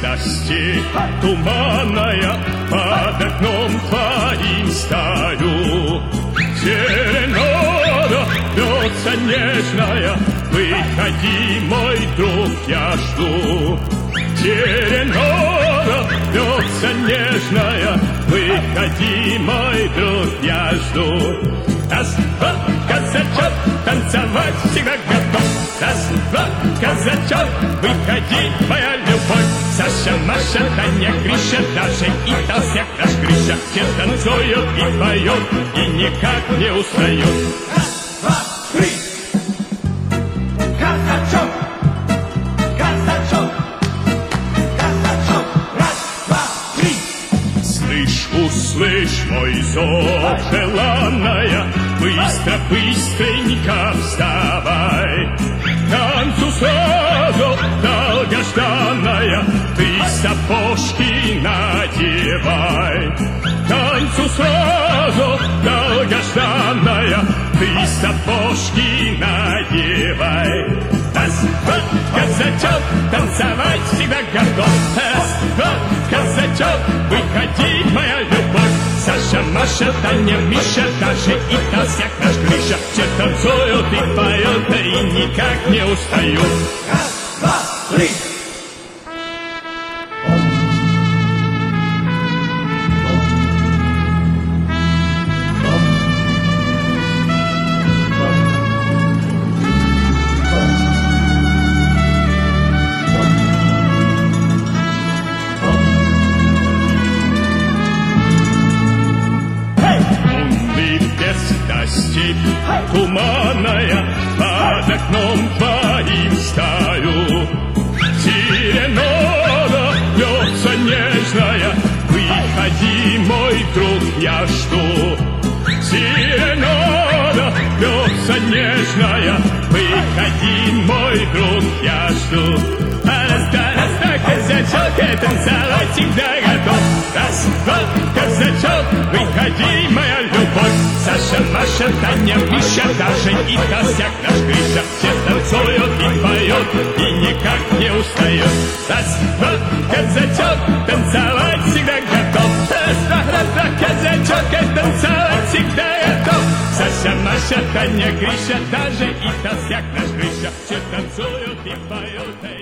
звезда степь туманная, под окном твоим стою. Зеленая, бьется нежная, выходи, мой друг, я жду. Зеленая, бьется нежная, выходи, мой друг, я жду. Раз, два, казачок, танцевать всегда готов. Раз, два, казачок, выходи, моя любовь. Саша, Маша, Таня, Гриша, даже и толстяк наш Гриша. Все танцуют и поют, и никак не устают. Раз, два, три. Казачок, казачок, казачок. Раз, два, три. Слышь, услышь мой зов, желанная, быстро, быстренько вставай. Танцу сразу долгожданная, ты сапожки надевай. Танцу сразу долгожданная, ты сапожки надевай. Раз, два, казачок, танцевать всегда готов. Раз, два, казачок, выходи, моя любовь. Саша, Маша, Таня, Миша, даже и толстяк наш Гриша. Все танцуют и поют, и никак не устают. Раз, два, три. Степь туманная, под окном твоим стою. Зеленая, бьется нежная, выходи, мой друг, я жду. Зеленая, бьется нежная, выходи, мой друг, я жду. Раз, казачок, танцевать всегда готов. Раз, два, казачок, выходи, моя любовь. Саша, Маша, Таня, Миша, даже и толстяк наш Гриша. Все танцуют и поют, и никак не устают. Раз, два, казачок, танцевать всегда готов. Раз, два, казачок, танцевать всегда готов. Саша, Маша, Таня, Гриша, даже и толстяк наш Гриша. Все танцуют и поют.